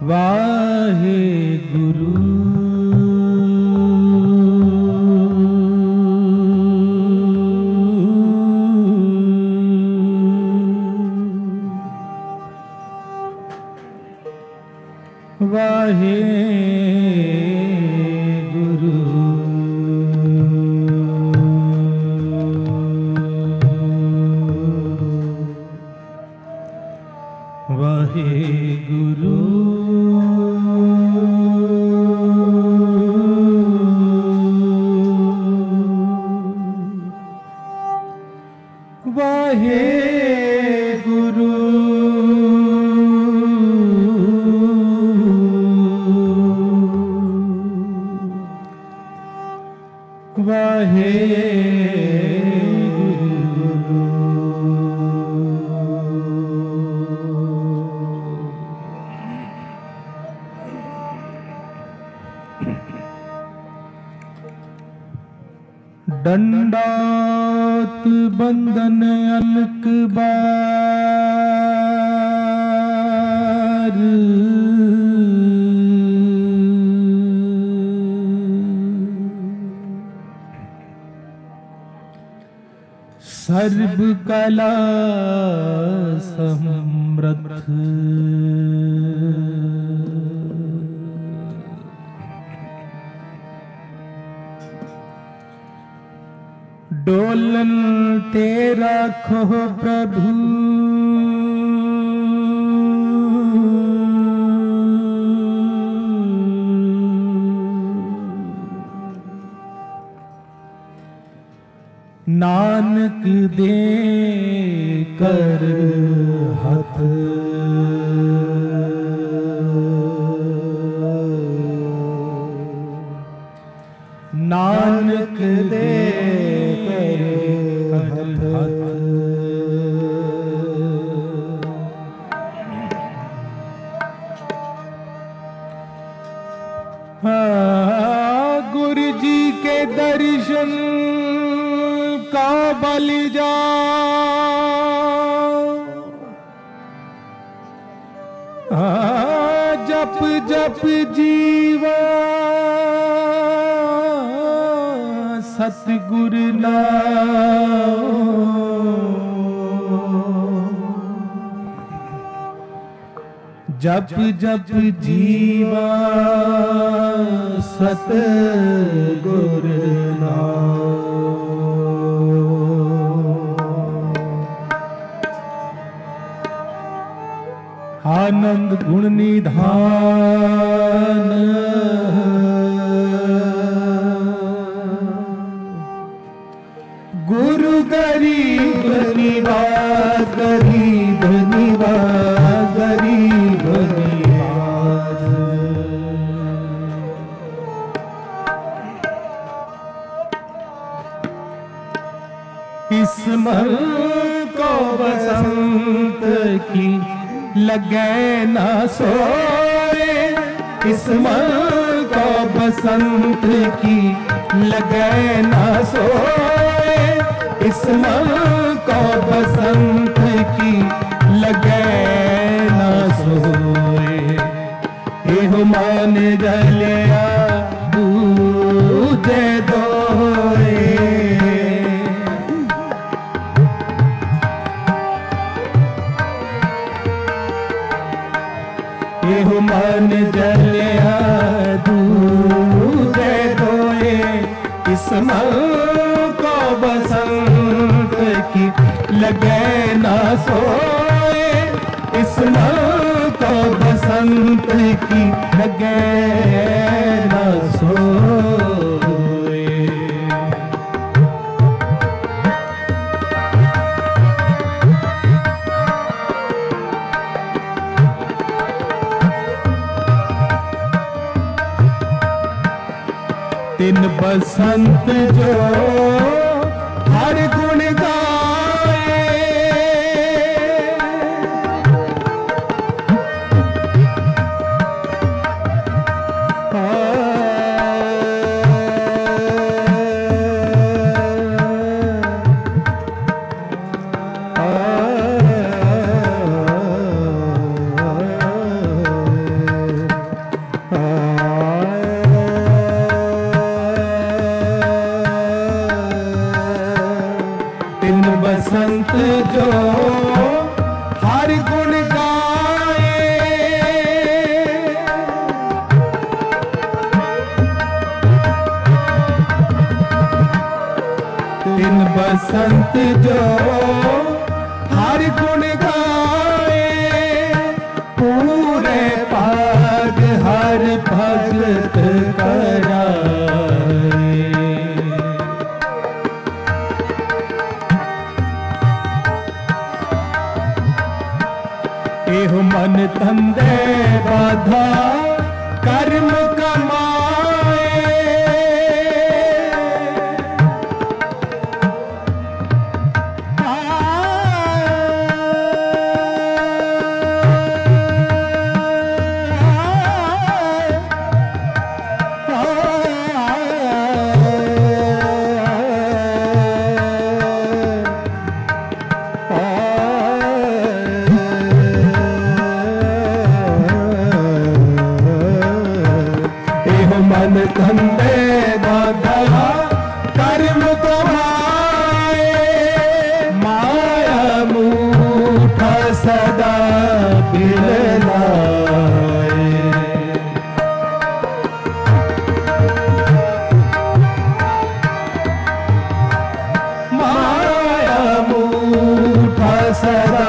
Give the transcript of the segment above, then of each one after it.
वाहे गुरु वाहे गुरु वाहे गुरु वाहे गुरु वाहे गुरु दंडात बंदन अलक बार सर्व कला समृद्ध डोलन तेरा खो प्रभु नानक दे कर हथ नानक दे कर हथ गुरु जी के दर्शन का बल जा जप जप जीवा सतगुर नाम जप जप जीवा सतगुर नाम आनंद गुण निधान गुरु गरीब निवाज गरीब निवाज गरीब निवाज इस मन को बसंत की लगे ना सोए इस मन को बसंत की लगे ना सोए इस मन को बसंत की लगे ना सोए एहो मान जलिया दूजे दोए एहो मन जलिया दूजे दोए इस मन को बसंत की लगे ना सोए इस मन को बसंत की लगे ना सोए दिन बसंत जो हर गुण गाए जो हर गुण गाए, दिन बसंत जो हर गुण गाए, पूरे पाग हर भगत कराए। एहो मन तंदे बाधा कर्म कमाए, मन तंदे बाधा कर्म कमाए, माया मूठा सदा बिललाए। माया मूठा सदा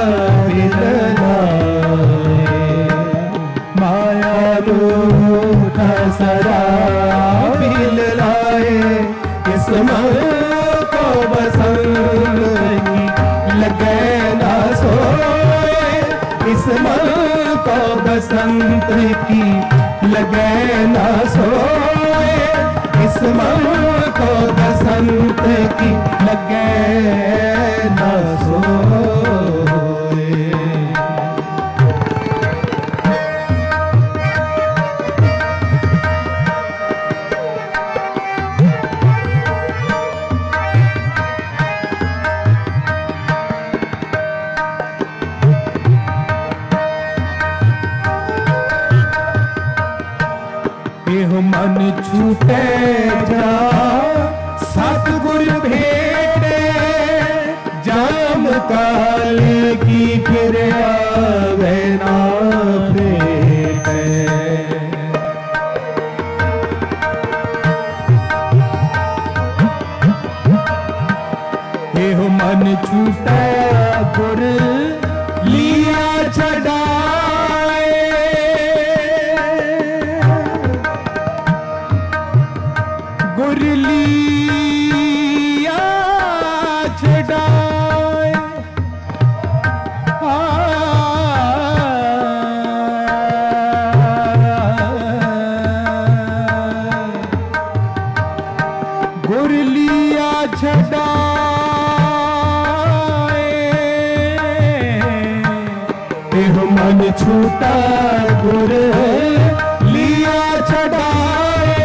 बिललाए, माया मूठा सदा बिल लाए। इस मन को बसंत की लगे ना सोए, इस मन को बसंत की लगे ना सोए, इस मन को बसंत की लगे ना सोए। एहो मन छूटे जा सतगुर भेटे, जाम काल की फिर आवे ना भेटे। एहो मन छूटे गुर लिया छड़ाए, गुर लिया छड़ाए। गुर लिया छड़ाए, एहो मन छूटा गुर लिया छड़ाए।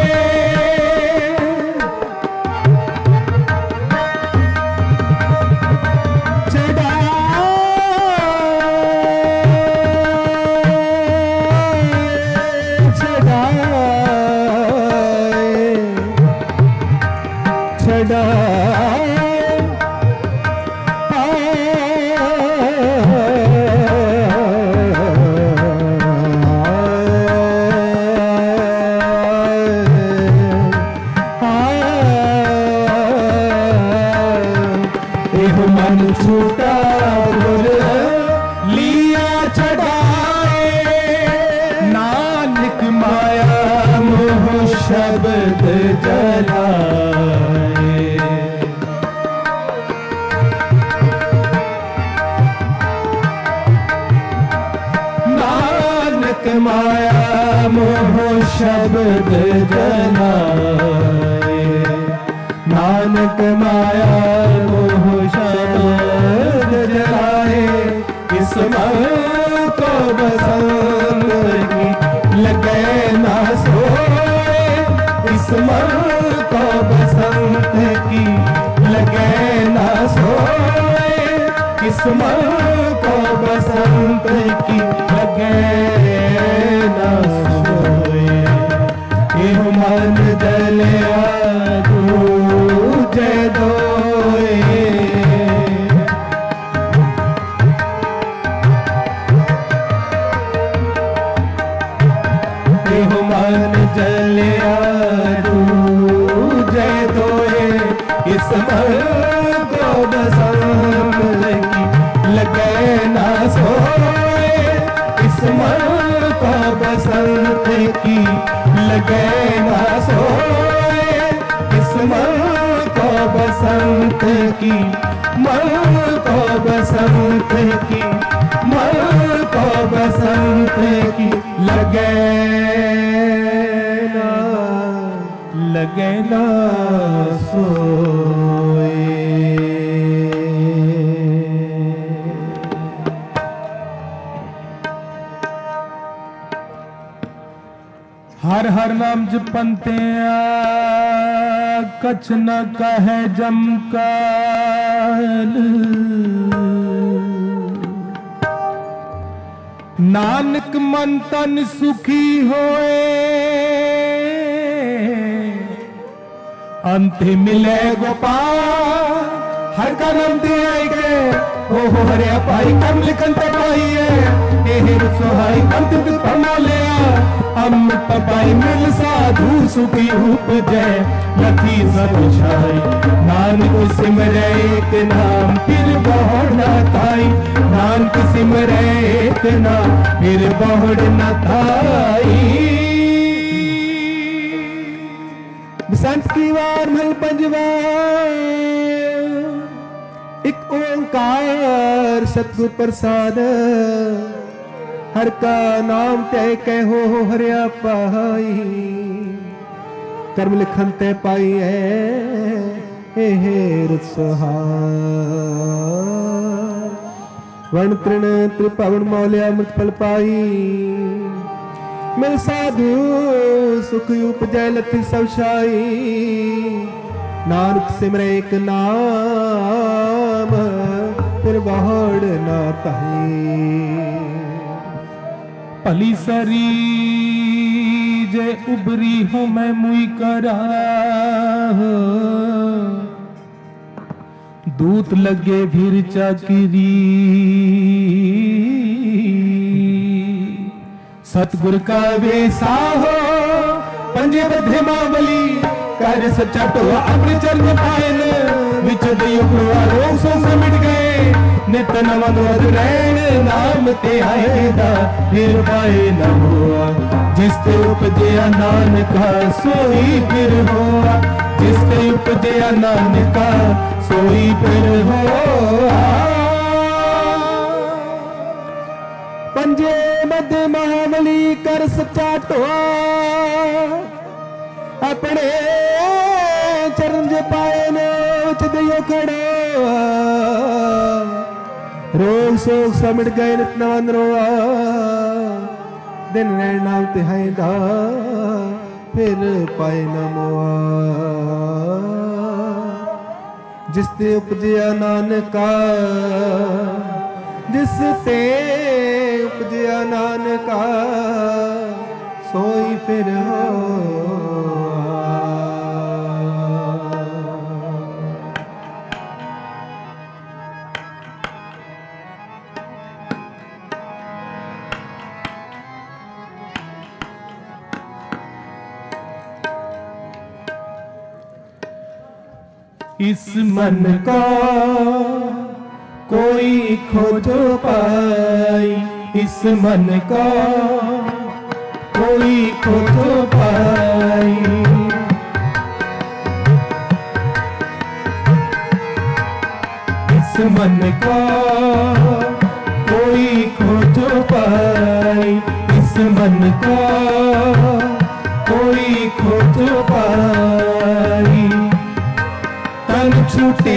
मन छूटा गुर लिया छड़ाए, नानक माया मोह शब्द जलाए। नानक माया मोह शब्द जलाए, नानक माया मोह शब्द जलाए। इस मन को बसंत की लगे ना सोए, इस मन को बसंत की लगे ना सोए, इस मन को बसंत की लगे ना सोए। ये मन जलिया दूजे दोए, हो मन जलिया जय दोए इस मन को बसंत की लगे ना सोए इस मन को बसंत की लगे ना सोए इस मन को बसंत की मन को बसंत की मन को बसंत की लगे ना सोए। हर हर नाम जपंते कछ न कहे जमकाल नानक मन तन सुखी होए अंत मिले गोपाल हर का नाम दिया गए ओ हो हरे पाई कर्म लिखन ते पाई है एहर सोहाई अंत पमा लिया अमृत पाई मिल साधु सुखी उपजय लखी सब छाई नानक सिमरे एक नाम फिर बहुड़ न थाई नानक सिमरे एक नाम फिर बहुड़ न थाई। बसंत की वार महल पंजवा एक ओंकार सतगुर प्रसाद हर का नाम तय कहो हरिया पाई कर्म लिखन तय पाई है हेर वर्ण तृण त्रिपावन मौल्या अमृत फल पाई मिल साधु सुख उपजय लथी सब शाई नानक सिमरे एक नाम फिर बहुड़ न ताई। भली सरी जे उबरी हो मैं मुई करा दूत लगे भीर चाकरी सतगुर का वेसा हो पंजे बधे मावली कर सच्चा टोआ अपने चरण पायन विच दयो रोग सो मिट गए नित नवन रैन नाम ते आएदा फिर पाए न हुआ जिस ते उपजया नानका सोई फिर हुआ जिस ते उपजया नानका सोई फिर हुआ। पंजे मध्य महाबली कर सच्चा टोआ अपने चरण जे पाए उच दियो खड़ो रोग सोग समिट गए नित नवन रोआ दिन रैन नाम तिहाईदा फिर पाए न मोआ जिस ते उपजया नानका जिस ते उपजया नानका सोई फिर हो। इस मन का कोई खोजो पाई इस मन का कोई खोजो पाई इस मन का कोई खोजो पाई इस मन का कोई खोजो पाई तन छूटे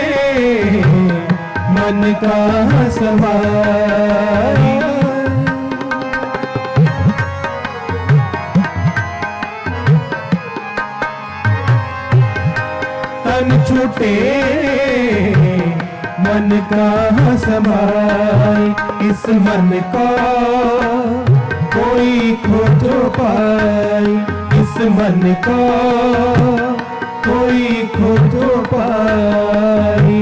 मन का समाई तन छूटे मन का समाई इस मन का कोई खोजो पाई इस मन का कोई खोजो पाई।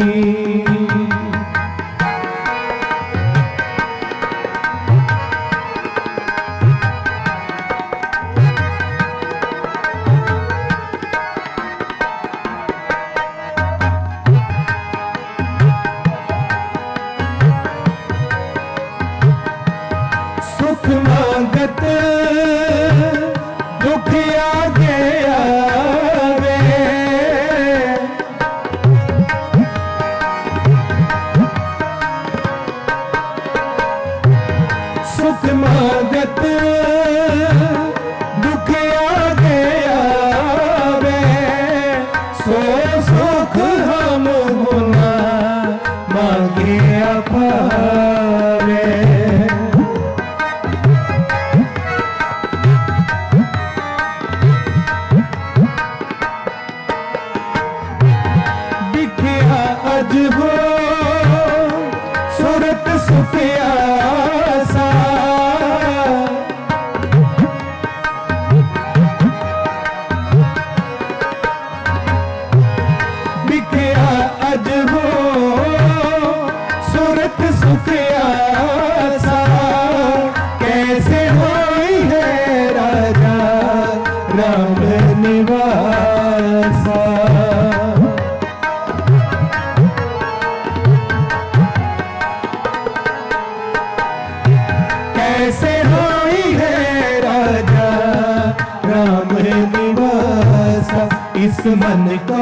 मन को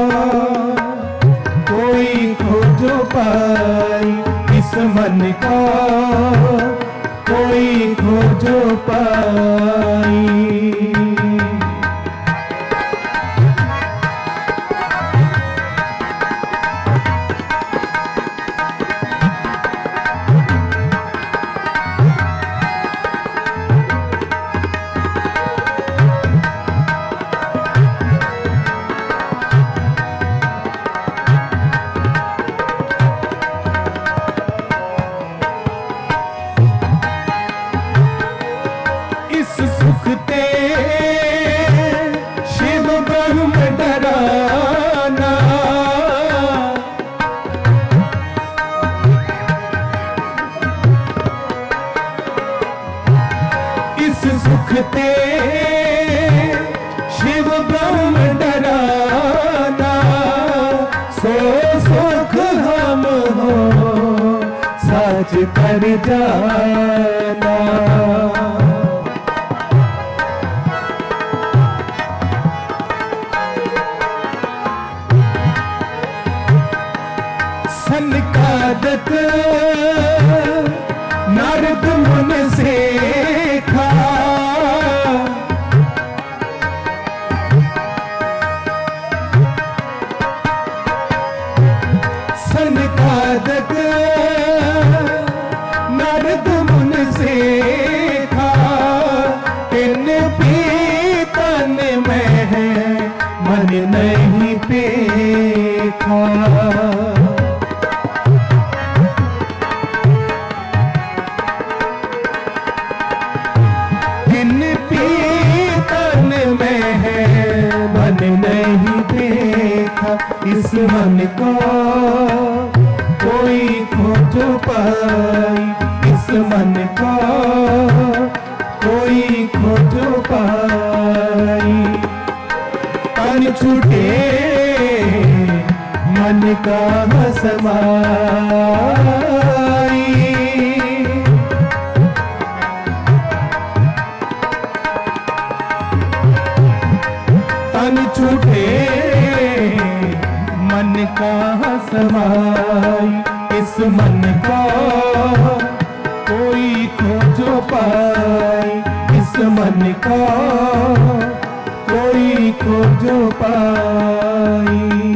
कोई खोजो पाई, इस मन को कोई खोजो पाई। सुखते शिव ब्रह्म डराना, सो सुख हम हो साच कर जाना। सनकादक नारद मुनि से नारद मुनि सीखा, इन पीतन में है मन नहीं पेखा। इन पीतन में है मन नहीं देखा, इस मन को कोई खोजो पाई, इस मन को कोई खोजो पाई। तन छूटे मन का समाई, तन छूटे मन का समाई, इस मन को कोई खोजो पाई, इस मन को कोई खोजो पाई।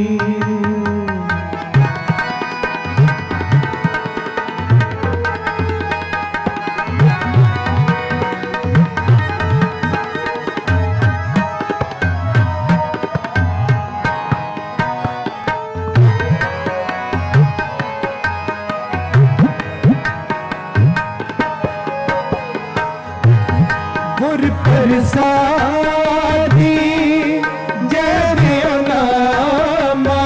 गुर प्रसादी जय देव नामा,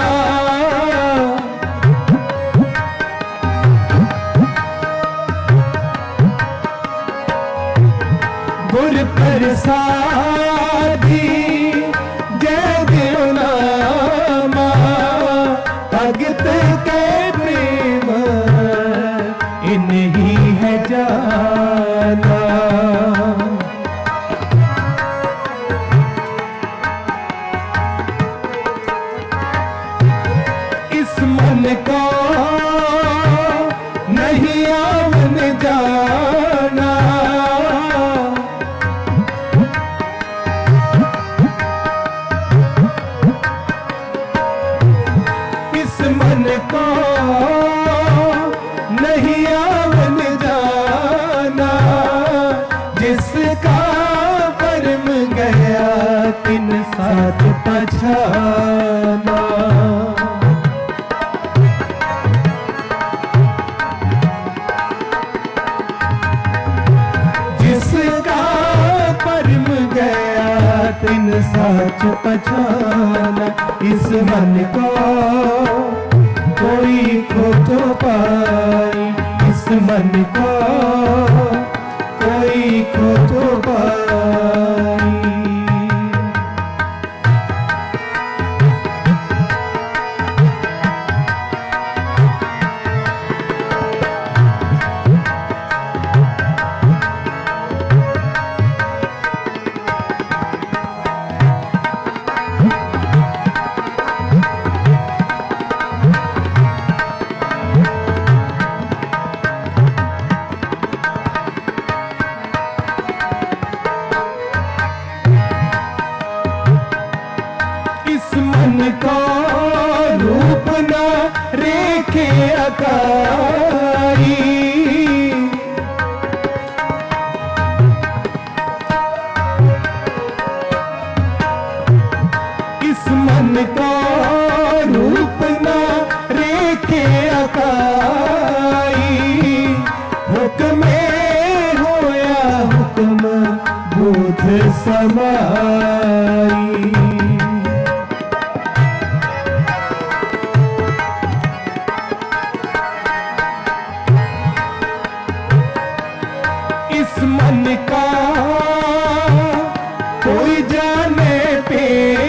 गुर प्रसादी जय देव नामा। भगत के प्रेम इन्हीं है जाना, मन को नहीं आवन जाना। इस मन को नहीं आवन जाना, जिसका कर्म गया तिन साथ पछाना। जिसका कर्म गया तिन साच पछाना, इस मन को कोई खोजो पाई, इस मन को कोई खोजो पाई। अकाई। इस मन का रूप ना रेखे अकाई। हुक्म होया हुक्म बुध समाई। इस मन का कोई जाने पे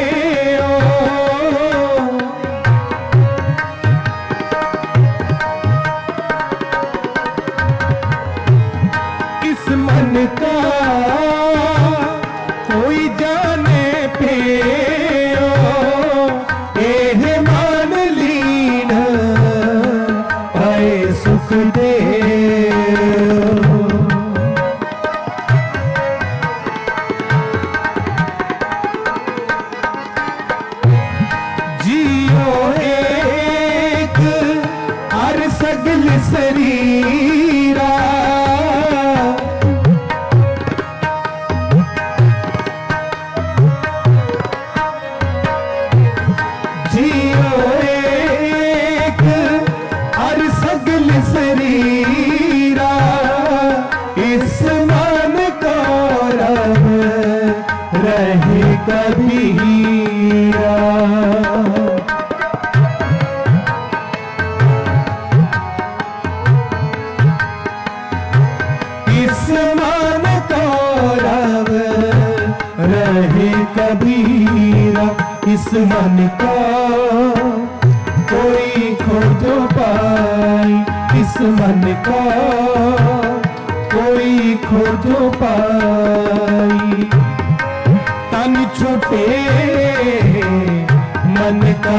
इस मन का कोई जाने पे एह मान लीन पाए सुख दे। जियो एक हर सगल शरीरा। जियो एक हर सगल शरीरा। इस मन को रब रहे कबीरा। इस मन को रब रहे कबीरा। इस मन का कोई खोजो पाई। इस मन का कोई खोजो पाई। तन छूटे मन का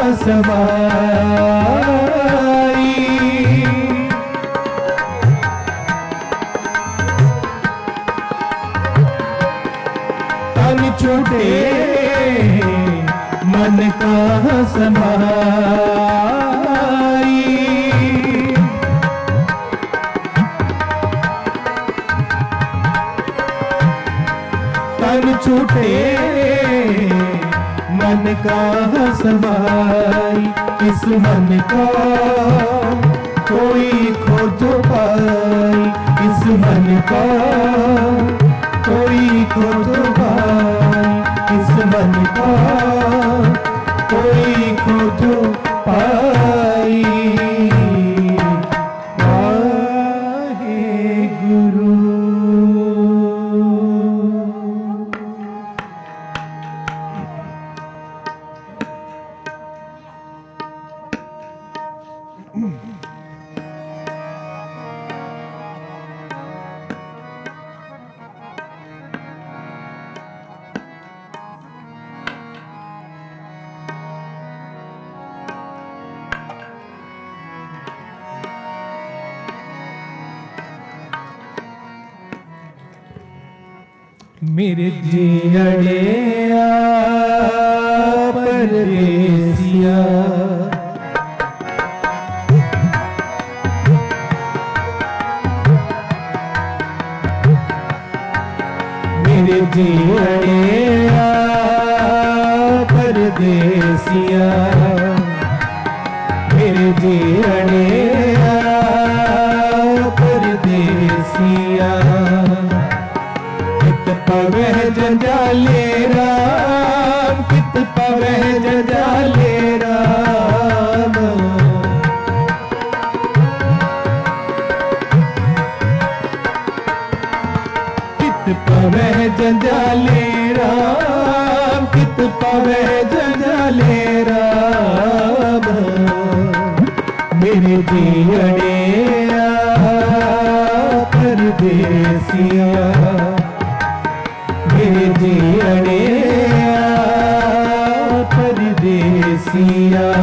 समाई। तन छूटे मन का समाई। तन छूटे मन का समाई। इस मन का कोई खोजो पाई। इस मन का कोई खोजो पाई। इस मन का कोई खोजो पाई। वाहेगुरु। मेरे जियड़े परदेसिया। मेरे जियड़े परदेसिया। मेरे जियड़े परदेसिया। पवह जंजाले राम। कित पवह जंजाले राम। कित पवह जंजाले राम। कित पवह जंजाले राम। मेरे जियड़े परदेसिया। मेरे जियड़े परदेसिया।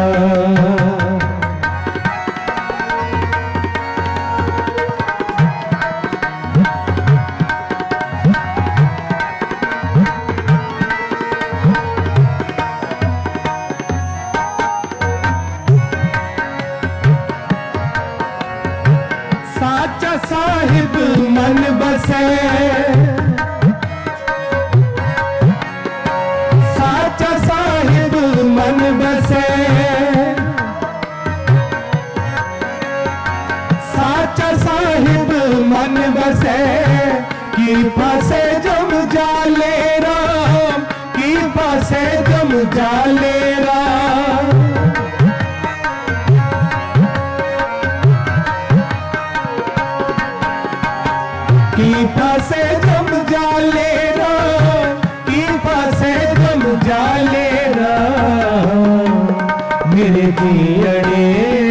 जीअड़े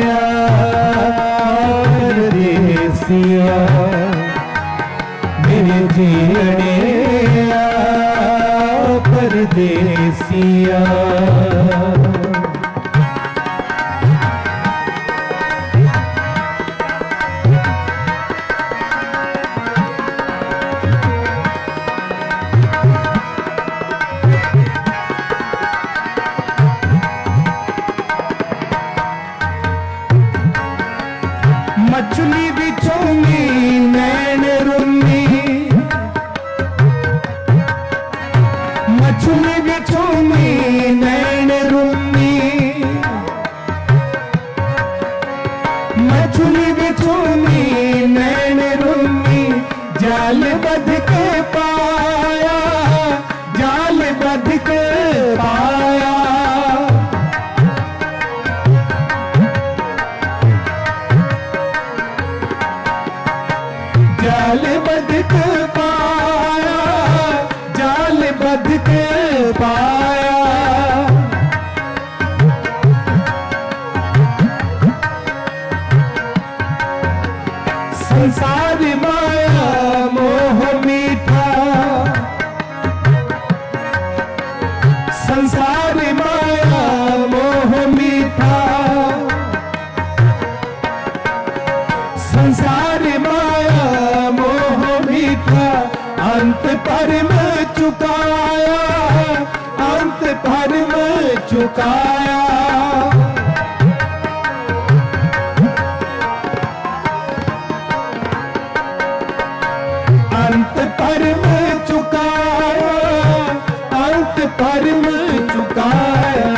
परदेसिया, मेरे जीअड़े परदेसिया। मछली बिछोनी नैन रुन्नी, मछली बिछोनी नैन रुन्नी, मछली बिछोनी नैन रुन्नी, जाल बध के पाया, जाल बध के पाया। जाल बध के पाया, जाल बध के पाया। संसार माया मोह मीठा, संसार माया मोह मीठा, संसार माया मोह मीठा। अंत पर में चुकाया, अंत पर में चुकाया। अंत पर में चुकाया, अंत पर में चुकाया।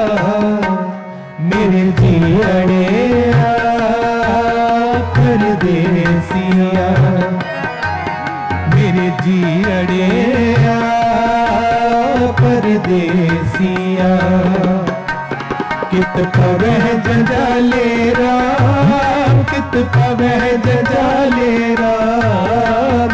मेरे जीअड़े परदेसिया, मेरे जीअड़े परदेसिया। कित पवह जंजाले राम, कित पवह जंजाले राम।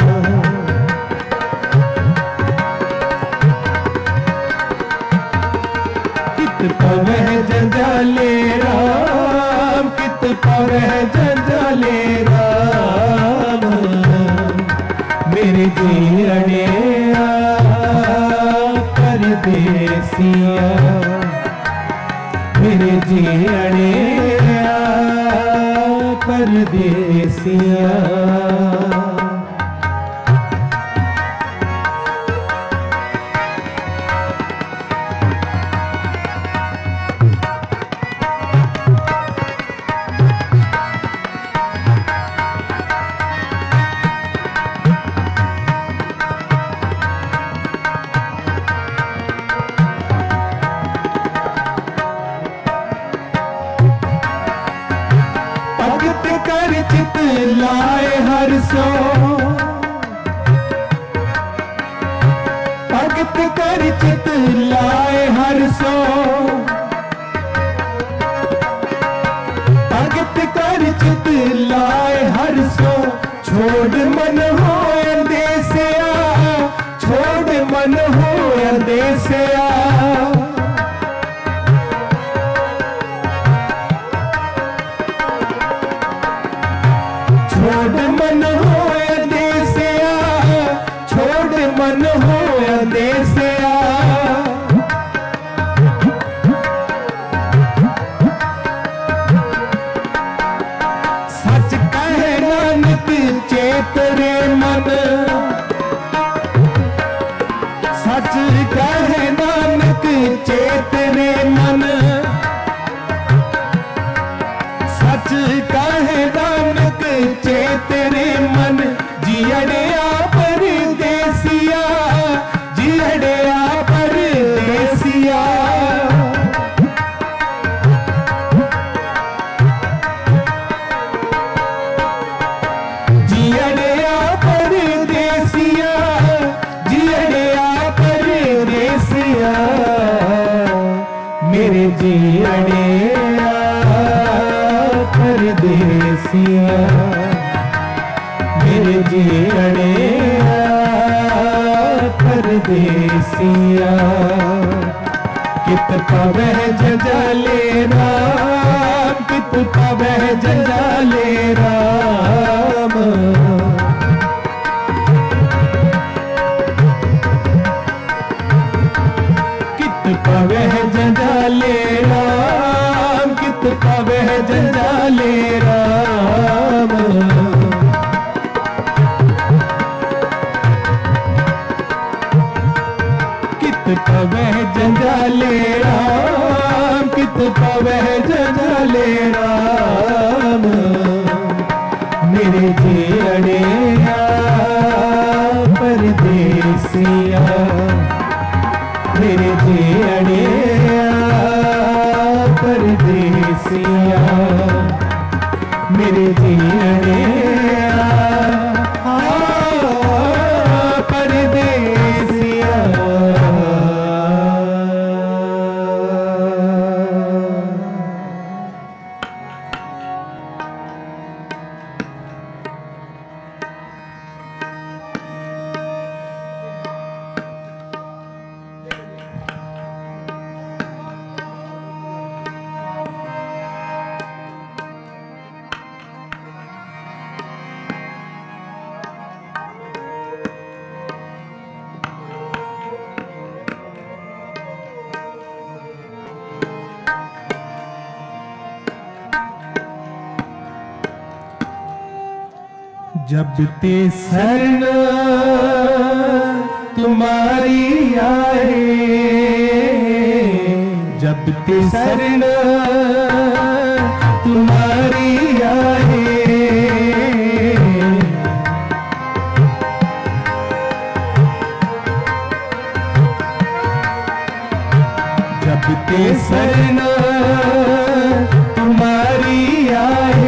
कित पवह जंजाले राम, कित पवह जंजाले राम। मेरे जीअड़े परदेसिया, मेरे जीअड़े परदेसिया। भगत कर चित लाए हर सो, भगत कर चित लाए हर सो, भगत कर चित लाए हर सो। छोड़ मन हो अंदेसिया, छोड़ मन हो अंदेसिया। छोड़ मन हो अंदेसिया, छोड़ मन हो अंदेसिया। सच कहे नानक चेत रे मन, सच कहे नानक चेत रे मन। सच कहे नानक चेत रे मन। जीअड़े परदेसिया, जीअड़े परदेसिया। जीअड़े परदेसिया, जीअड़े परदेसिया। मेरे जीअड़े परदेसिया, मेरे जीअड़े परदेसिया। कित पावे जंजाले राम, कित पावे जंजाले राम। कित पावे जंजाले राम, कित पावे जंजाले राम। कित पावे जंजाले राम, कित पावे जंजाले राम। मेरे जेड़िया परदेसिया, मेरे जेड़िया परदेसिया, मेरे जेड़िया परदेसिया। जब ते शरण तुम्हारी आए, जब ते शरण तुम्हारी आए। जब ते शरण तुम्हारी आए,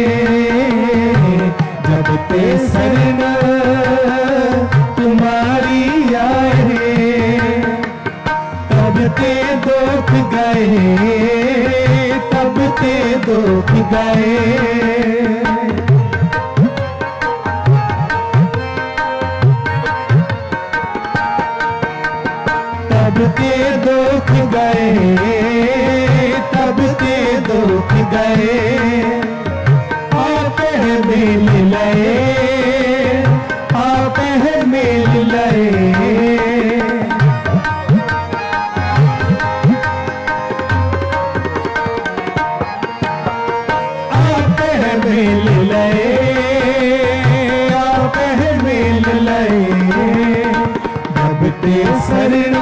जब ते शरण तुम्हारी आए। तब ते दुख गए, तब ते दुख गए। तब ते दुख गए, तब ते दुख गए। आप है मिल लए, आप है मिल लए। आप है मिल लए, आप है मिल लए। जब ते शरण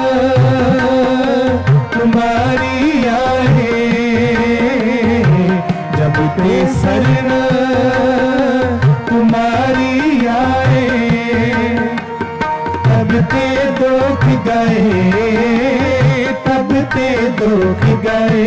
तुम्हारी आए, जब ते शरण तुम्हारी आए। तब ते दुख गए, तब ते दुख गए।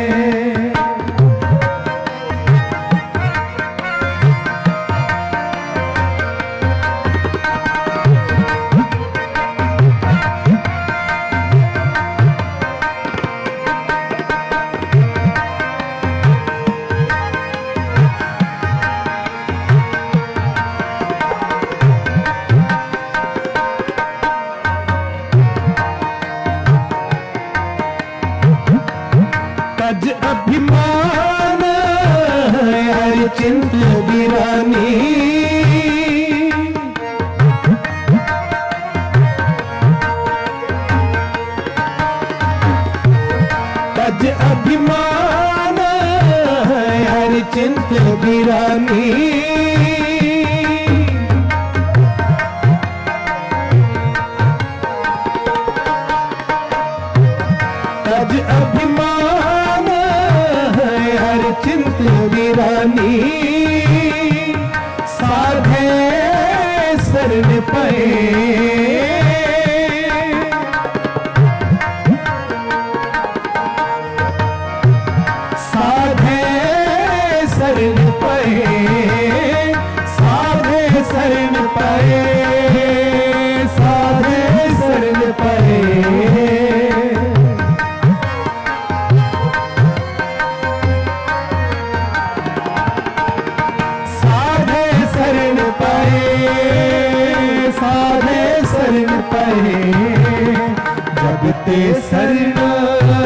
तज अभिमान हर चिंत वीरानी। तज अभिमान हर चिंत वीरानी। तज अभिमान हर चिंत वीरानी। साधे शरण पाए, साधे शरण पाए, साधे शरण पाए, साधे शरण पाए। साधे शरण पाए, जब ते शरण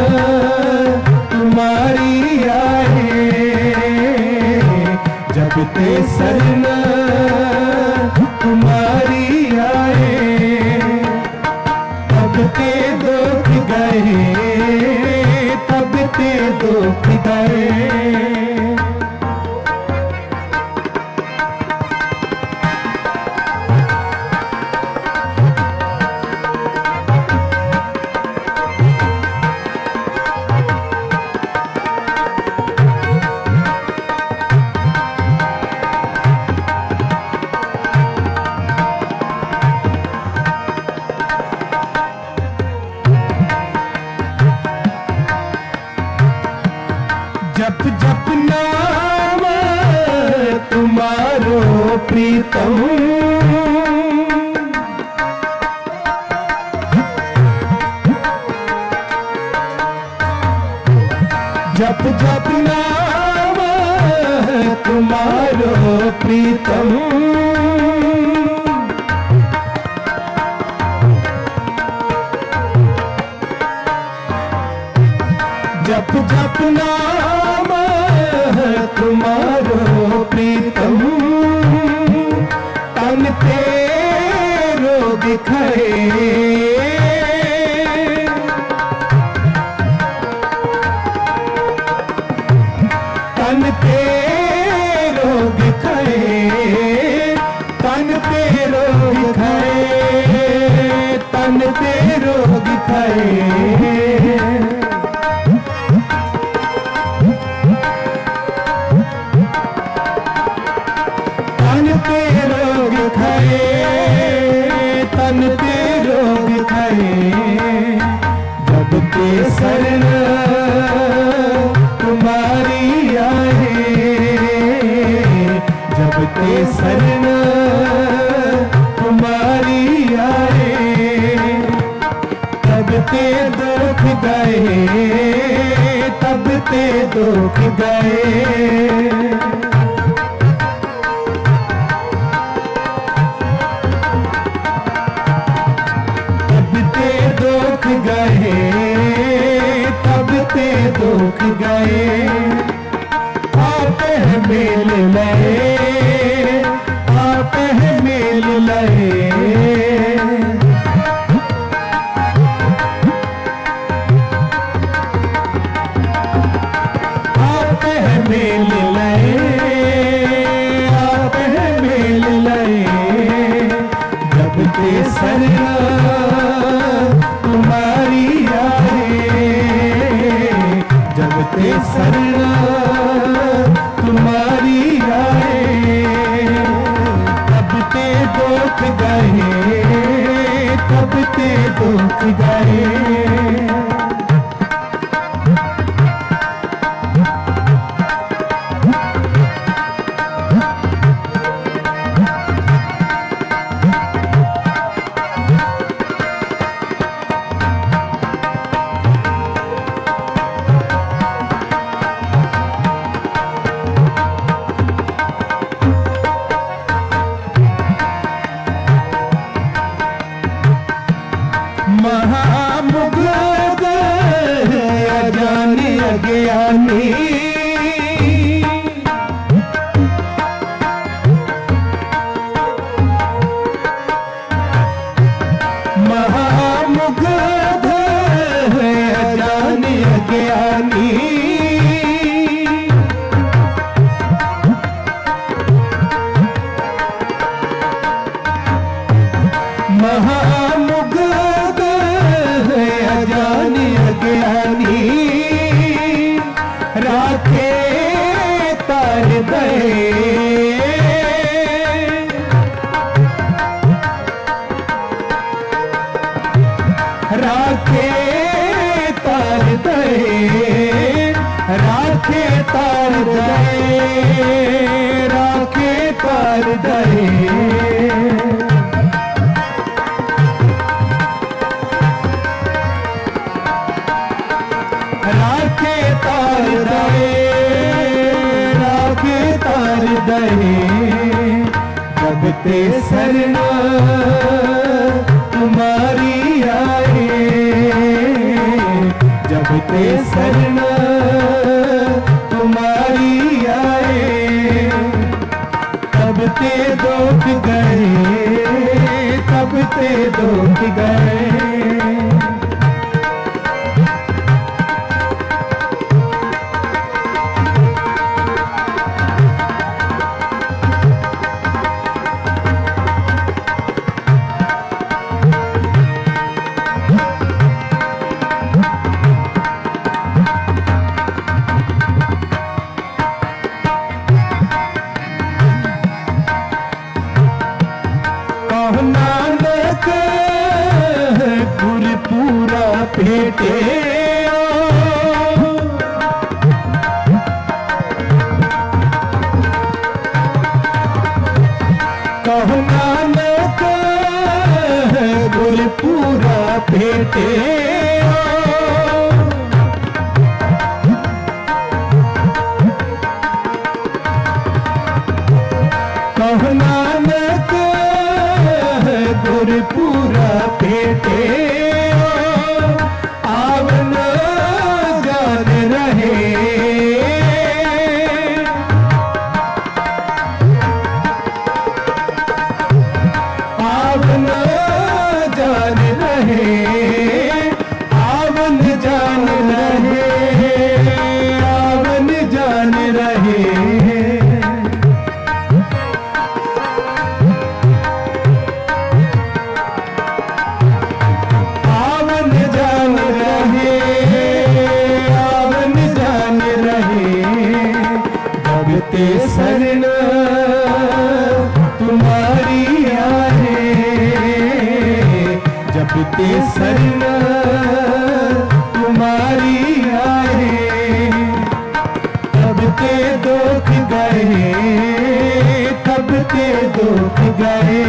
ते दुख गए, तब ते दुख गए। जप जप नाम तुम्हारो प्रीतम, जप जप नाम तुम्हारो प्रीतम। जप जप नाम तुम्हारो प्रीतम, तन तेरो दिखाए, तन तेरो दिखाए, तन तेरो दिखाए, तन तेरो दिखाए। तन तेरो दिखाए, जब ते शरण तुम्हारी आए, जब ते शरण तुम्हारी आए, तब ते दुख गए, तब ते दुख गए। दुख गए, तब ते दुख गए। आप है मेल लए, आप है मेल लए, आप है मेल लए, आप है मेल लए। जब ते शरण तुम्हारी आए, जब ते शरण तुम्हारी आए, तब ते दुख गए, तब ते दुख गए। महामुग्ध अजानी अज्ञानी, महामुग्ध अजानी अज्ञानी, महामुग्ध अजानी अज्ञानी, राखे तार दए, राखे तार दए, राखे तार दए, राखे तार दए। राखे तार दए, राखे तार दए। जब ते शरण तुम्हारी आए, जब ते शरण तुम्हारी आए, तब ते दुख गए, तब ते दुख गए। भेटे कहो नानक गुरपुरा भेटे कहो नानक गुरपुरा भेटे आवन जान रहे आवन जान रहे आवन जान रहे आवन जान रहे आवन जान रहे आवन जान रहे जब ते शरण तुम्हारी आए जब ते शरण तुम्हारी आए तब ते दुख गए तब ते दुख गए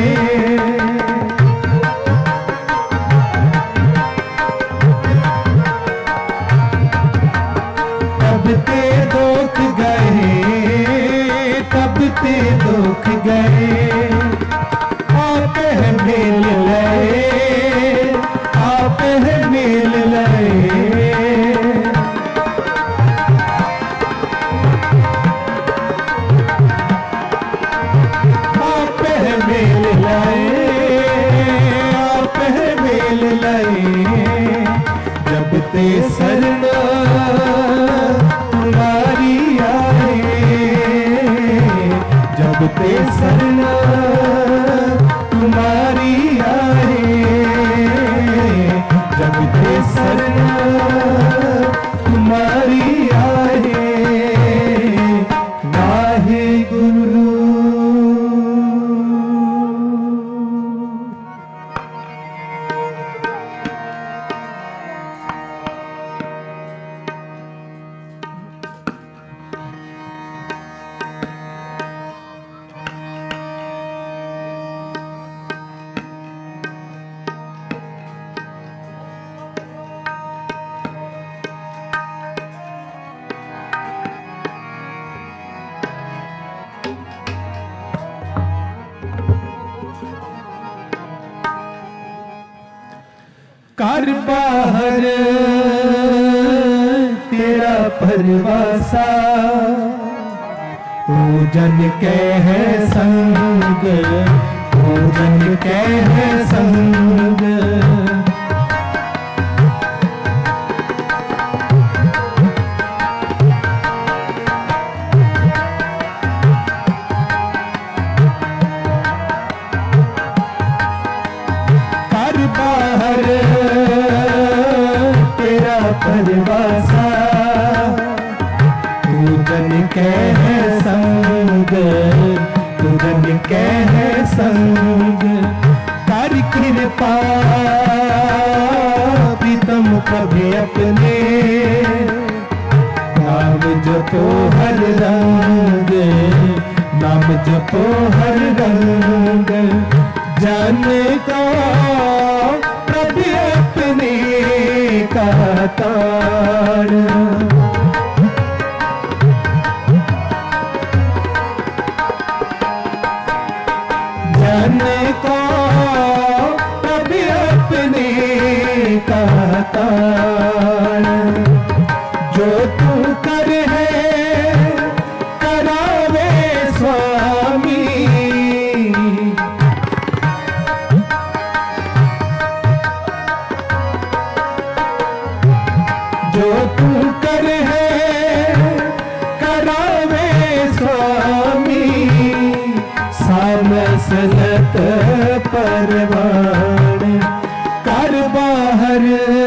तब ते दुख गए तब ते दुख गए आप है मेल लए आप है मेल लए आप है मेल लए आप है मेल लए जब ते शरण तुम्हारी आए जब ते शरण तुम्हारी आए जब ते शरण तुम्हारी आए नाहे गुरु कर बाहर तेरा परवासा तू जन के है संग तू जन के है संग कर बाहर परवासा तू जन के है संग तू जन के है संग कर कृपा प्रीतम कभी अपने नाम जपो हर रंग नाम जपो हर रंग जन को प्रभु अपने का तार जन को प्रभु अपने का तार जो तू कर है करावे स्वामी जो तू कर है करावे स्वामी सामसलत परवान कर बाहर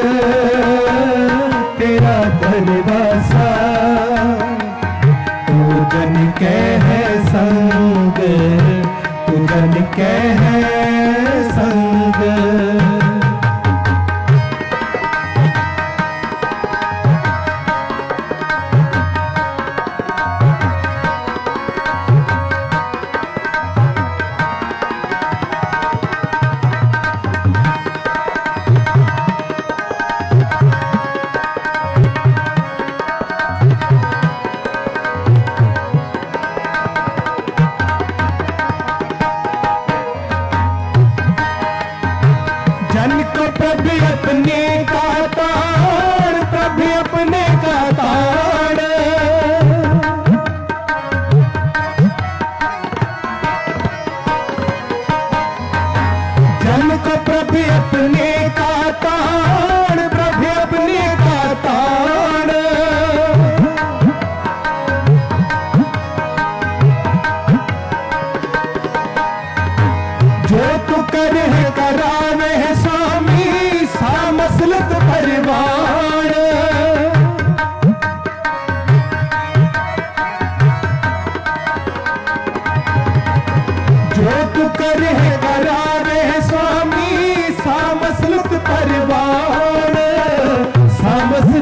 तेरा दरवासा तू जन के है संग तू जन के है संग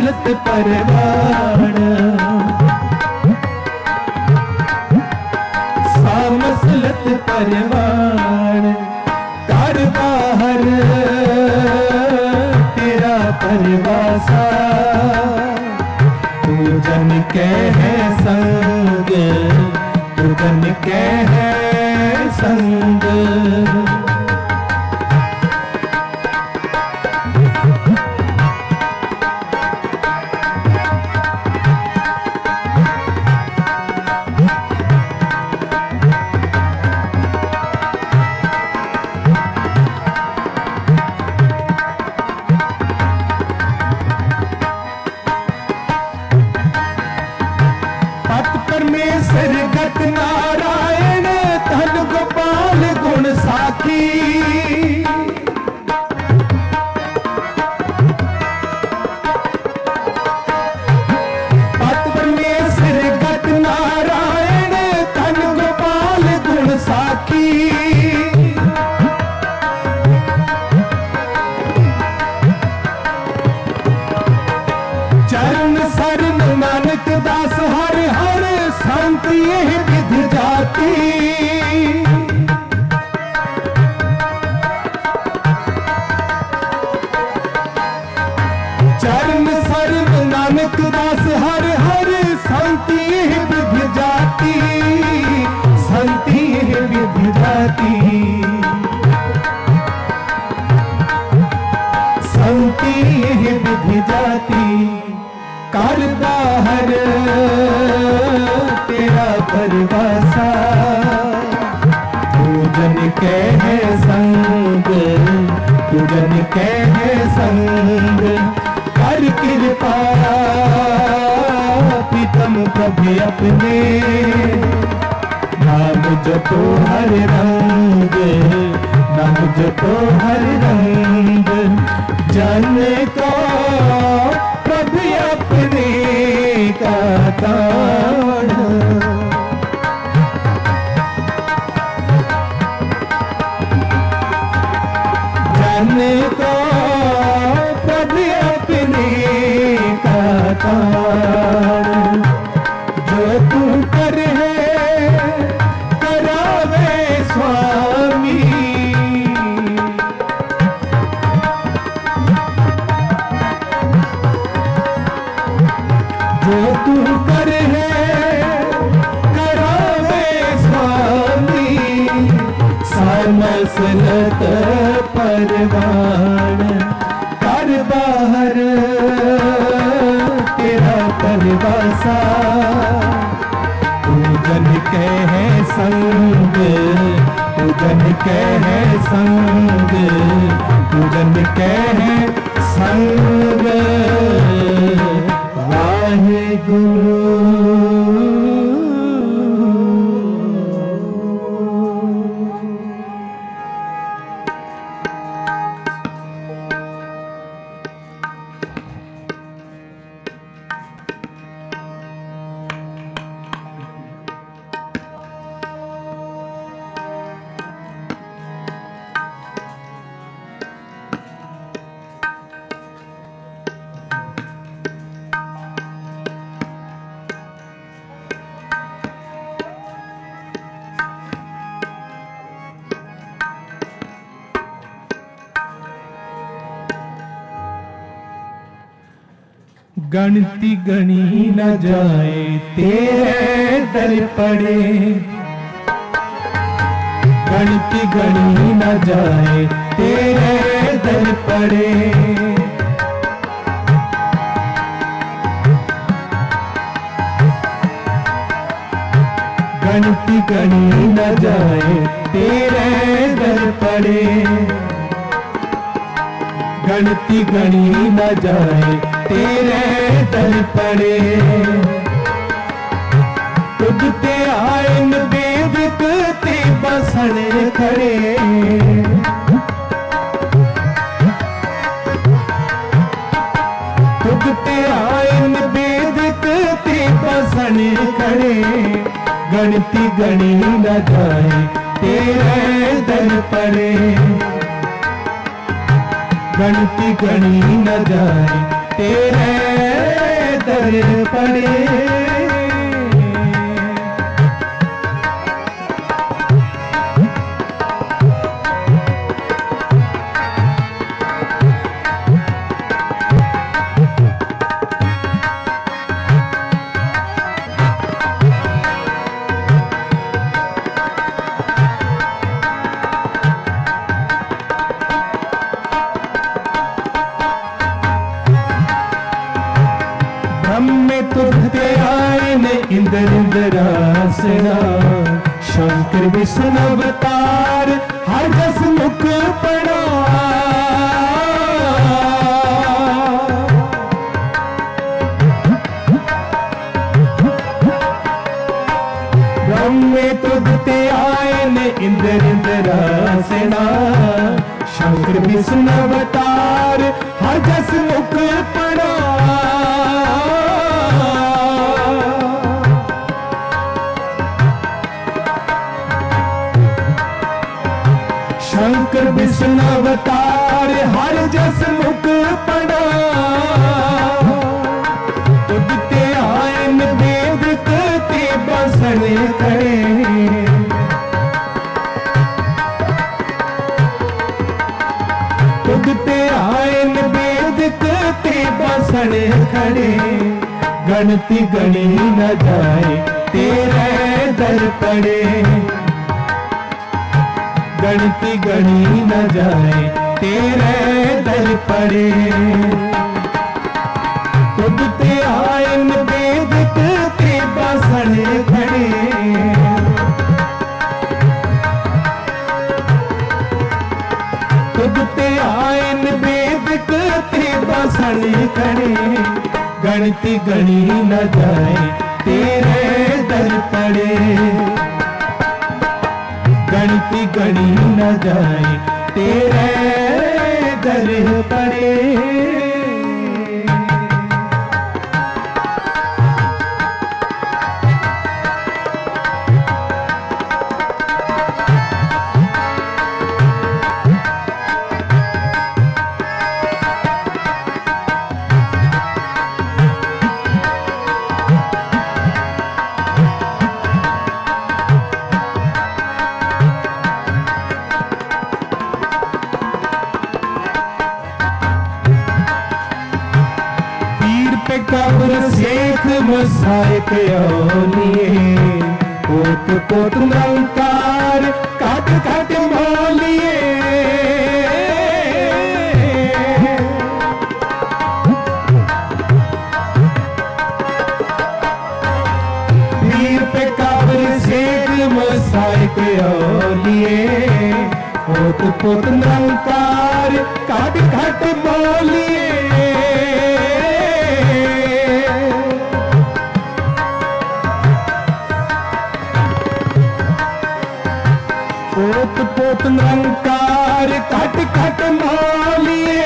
मसलत परवान सा मसलत परवान कर बाहर तेरा परवासा तू जन के है संग तू जन के है संग परमेश्वर गत नारायण धन गोपाल गुण साखी पत परमेश्वर गत नारायण धन गोपाल गुण साखी चरण शरण नानक दास हर हर शांति विध जाती चरण शरण नानक दास हर हर शांति विध जाती शांति विध जाती शांति विध जाती कर बाहर तेरा परवासा तू जन के है संग तू जन के है संग कर कृपा प्रीतम प्रभु अपने नाम जपो हर रंग नाम जपो हर रंग जाने को प्रभु अपने का ताड़ जाने को प्रभु अपने का ताड़ जो तू कर है करावे स्वामी जो तू कर है करावे स्वामी मसलत परवान कर बाहर तेरा परवासा तू जन के है संग तू जन के है संग तू जन के है संग वाहेगुरु गणती गणी न जाए तेरे दर पड़े गणती गणी न जाए तेरे दर पड़े गणती गणी न जाए तेरे दर पड़े गणती गणी न जाए तेरे दर पड़े तुझ ते आयन बेविक ते बसन खड़े तुझ ते आयन बेविक ते बसन खड़े गणती गणी न जाए तेरे दर पड़े गणती गणी न जाए तेरे दर पड़े। में तुझते आए ने इंद्र इंद्रासना, शंकर विष्णु अवतार हर जस मुख पड़ा। ब्रह्म में तुझते आए ने इंद्र इंद्रासना, शंकर विष्णु अवतार हर जस मुख पड़ा। शंकर विष्णु अवतार हर जस मुख पड़ा। तुझते आयन वेद ते बसन खड़े। तुझते आयन वेद ते बसन खड़े। गणति गणी न जाए तेरे दर पड़े। गणति गणी न जाए तेरे दर पड़े। तुझते आयन वेद ते बसन खड़े। तुझते आयन वेद ते बसन खड़े। गणति गणी न जाए तेरे दर पड़े। गणति गणी न जाए तेरे दर पड़े। कब्र शेख मसायक औलिए, कोट कोट निरंकार काट काट मौलिए। पीर पे कब्र शेख मसायक औलिए, कोट कोट निरंकार काट काट मौलिए। पोत पोत निरंकार कट कट मौलिए।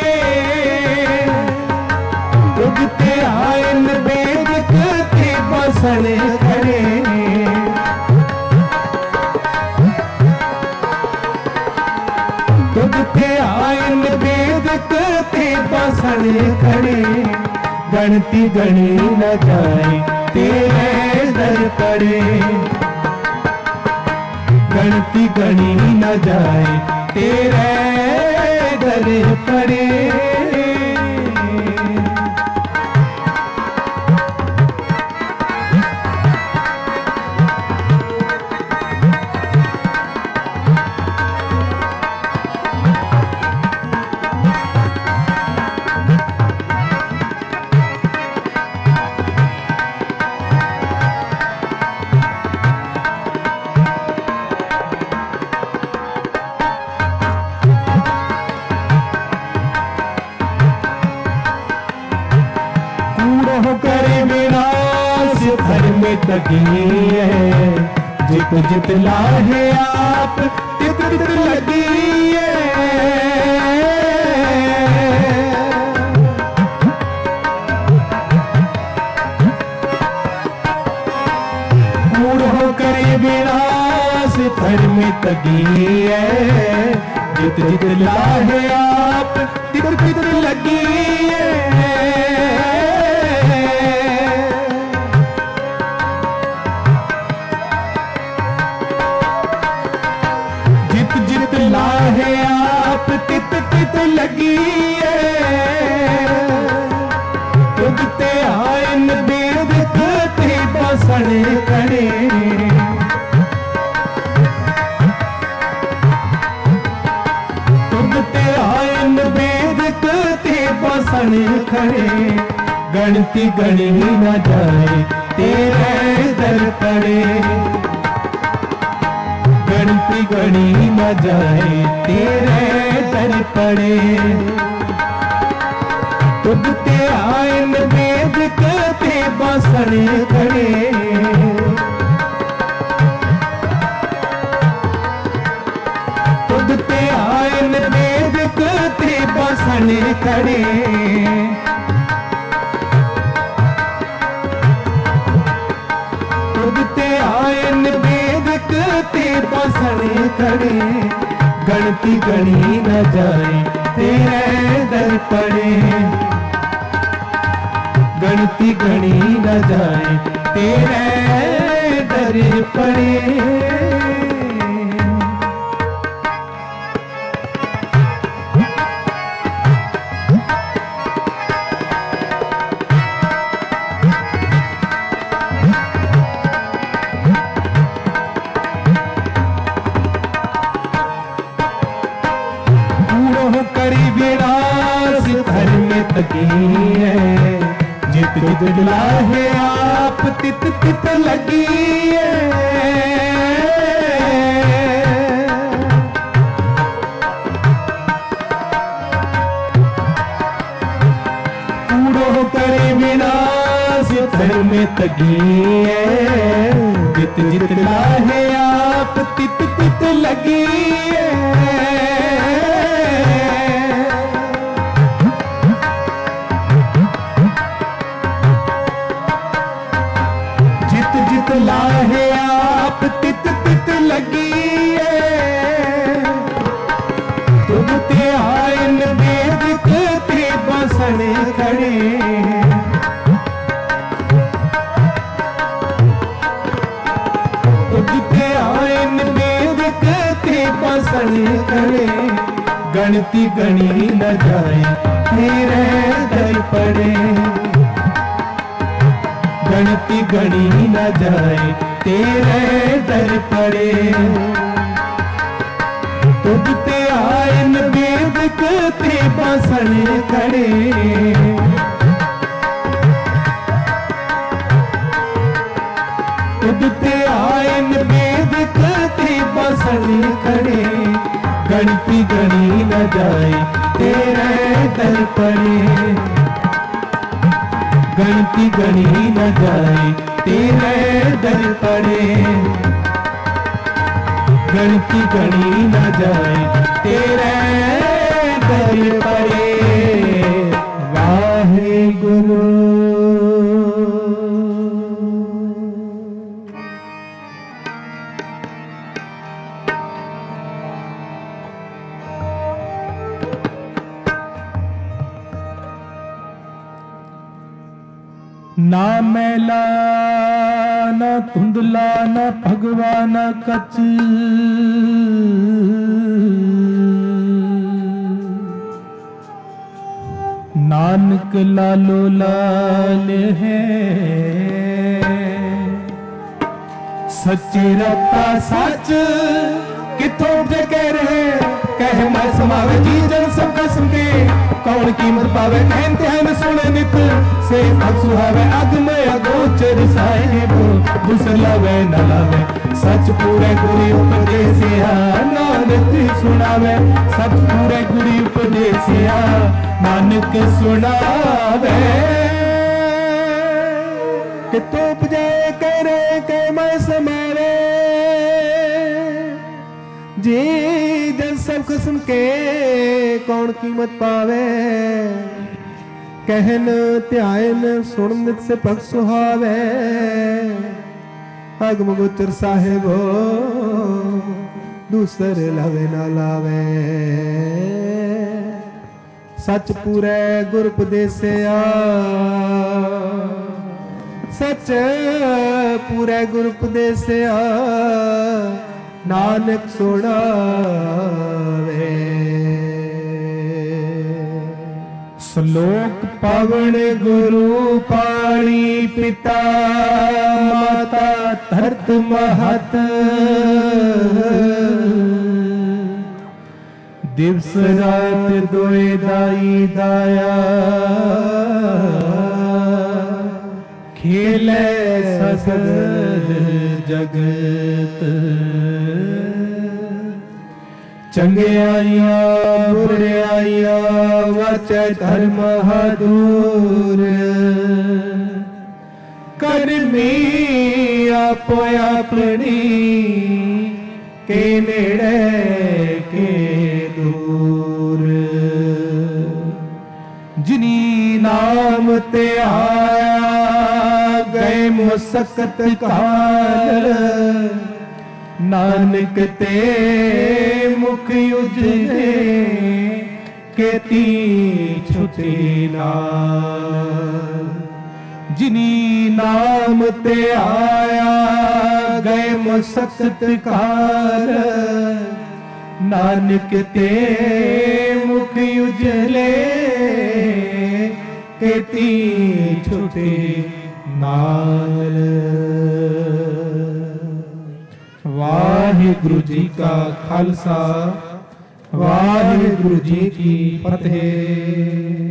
तुझते आयन वेद ते बसन खड़े। तुझते आयन वेद ते बसन खड़े। गणति गणी न जाए तेरे दर पड़े। गणति गणी न जाए तेरे दर पड़े। करे विनाश धर्म तकी है। जित जित लाहे आप तित तित लगी है। कूड़ो करे विनाश धर्म तकी है। जित जित लाहे आप तित तित लगी है। बसन खड़े, गणती गणी न जाए तेरे दर पड़े, गणती गणी न जाए तेरे दर पड़े। तुझ ते आयन वेद कहते बसन खड़े, तुझ ते आयन वेद कहते बसन खड़े, तुझते आयन वेद कहते बसन खड़े, गणती गणी न जाए तेरे दर पड़े, गणती गणी न जाए तेरे दर पड़े। करी विनाश धर्म तकी है, जित जित लाहे आप तित तित लगी है। कूड़ो करे विनाश धर्म तकी है, जित जित लाहे आप तित तित लगी है। लाहे आप तित तित लगी है, तुम ते आयन वेद कहते बसन खड़े, तुम ते आयन वेद कहते बसन खड़े, गणती गणी न जाए तेरे दर पड़े, गणती गणी न जाए तेरे दर पड़े। तुझ ते आयन वेद कहते बसन खड़े, तुझ ते आयन वेद कहते बसन खड़े, गणती गणी न जाए तेरे दर पड़े, गणती गणी न जाए तेरे दर पड़े, गणती गणी न जाए तेरे दर पड़े। वाहे गुरु। ना मैला ना धुंधला ना भगवान कच, नानक लालो लाल है, सच्चे रता सच किथों जगह रहे, कह मैं समावे जी जन सब कसम के, कौन कीमत पावे कहते हैं सुने नित से भग सुहावे, अगम अगोचर साहिब दुसलावे न लावे, सच पूरे गुरी उपदेसिया नानक सुनावे, सच पूरे गुरी उपदेसिया नानक सुनावे। कि तो उपजाए करे के मैं समावे, जी जन सब किस्म के कौन कीमत पावे, कहन ध्यान सुन नित से पग सुहावे, अगम गोचर साहिबो दूसर लावे ना लावे, सच पूरे गुर उपदेसिया, सच पूरे गुर उपदेसिया नानक सुनावे। श्लोक पवन गुरु पाणी पिता माता धरत महत, दिवस रात दोए दाई दाया खेले सगल जगत चंगियाइया बुराइया वचै धर्म दूर करनी आपो अपनी के नेड़े के दूर जिनी नाम ते आया गए मुसकत काल नानक ते मुख उजले केती छुटी नाल जिनी नाम ते आया गए मुसकत काल नानक ते मुख उजले केती छुटे नाल। वाहिगुरु जी का खालसा वाहिगुरु जी की फतेह।